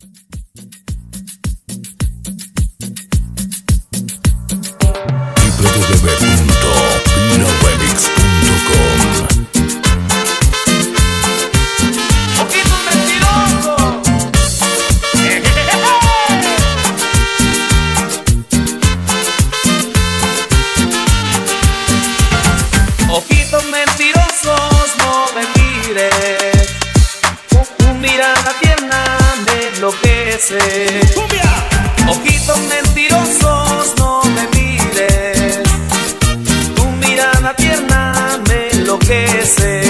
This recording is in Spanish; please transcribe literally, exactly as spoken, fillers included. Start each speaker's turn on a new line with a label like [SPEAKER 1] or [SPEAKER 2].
[SPEAKER 1] Ojitos mentirosos, no me mires. Tu mirada tierna me enloquece. Ojitos mentirosos, no me mires. Tu mirada tierna me enloquece.